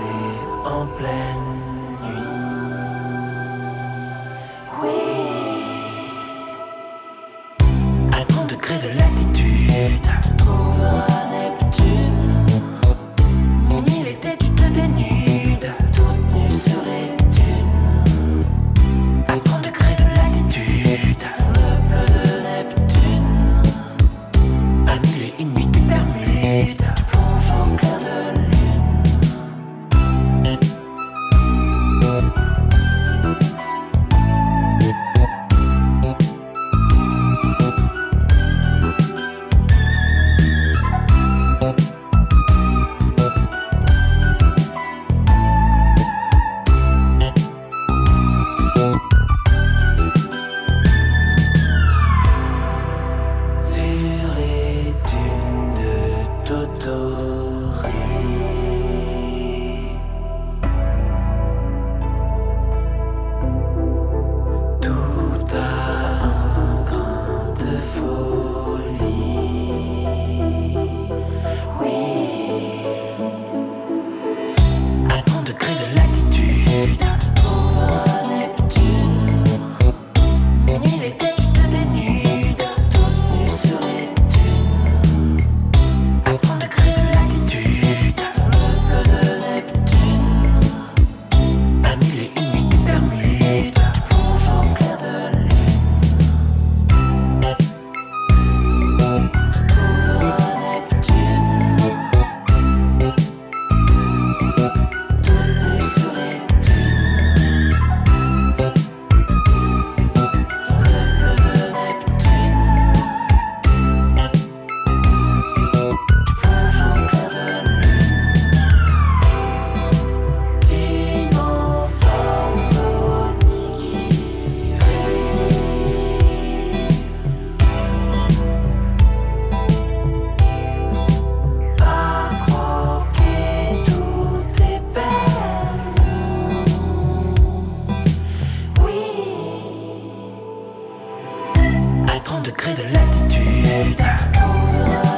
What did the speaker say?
en pleine nuit. Oui, à 30 degrés de latitude, tu trouveras Neptune. Minuit l'été, tu te dénudes, toute nue sur les dunes. À 30 degrés de latitude, le bleu de Neptune. À 1001 nuits, tes Bermudes, tu plonges au clair de lune. Sur les dunes de Totori, tout a un grain de folie. Oui, à 30 degrés de latitude, tu trouveras Neptune. Minuit l'été, tu te dénudes, toute nue sur les dunes. À 30 degrés de latitude, le bleu de Neptune. À 1001 nuits, tes Bermudes, tu plonges au clair de lune. Tu trouveras Neptune, toute nue sur les dunes. Dans le bleu de Neptune, tu plonges au clair de lune. Dino Forno Nigiri, pas croquer toutes tes peines. Oui, à 30 degrés de latitude, tu trouveras